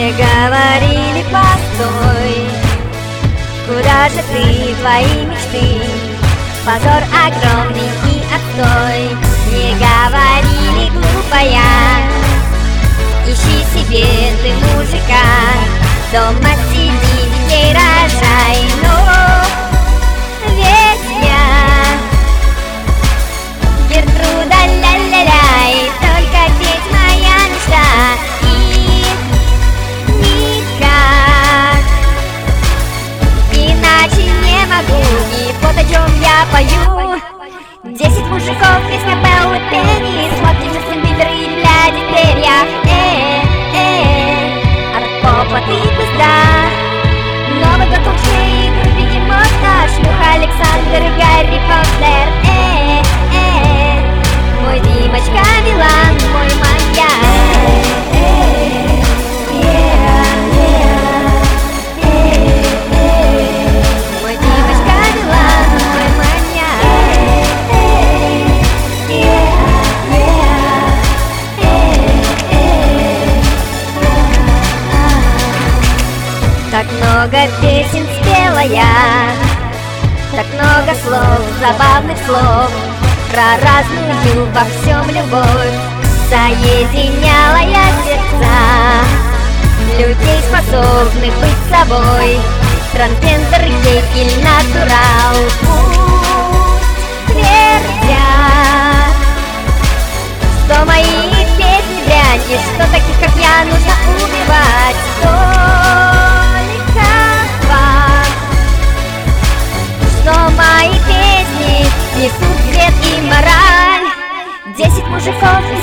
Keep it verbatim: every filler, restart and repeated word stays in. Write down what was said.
Мне говорили: постой, куда же ты, твои мечты? Позор огромный и отстой. Мне говорили: глупая, ищи себе ты мужика, дома сиди, детей рожай. Но ведь я Гертруда, ля-ля-ля, только ведь моя мечта. И никак иначе не могу, и вот о чем я пою. Десять мужиков, песня Беллы Пенни, смотри, Джастин Бибер и Ляди Перья. Э, э, от попа ты пизда, Новый год лучшие игры, видимо, шлюха Александр, Гарри Поттер. Э, э, мой Димочка Билан, мой маньяк. Мой Димочка Билан, мой маньяк. Так много песен спела я, так много слов, забавных слов, про разную во всем любовь. Соединяла я сердца людей, способных быть собой, трансгендер, гей или натурал. Пусть твердят, что мои песни дрянь, и что таких, как я, нужно убивать. Только факт, что мои песни несут свет и мораль. Десять мужиков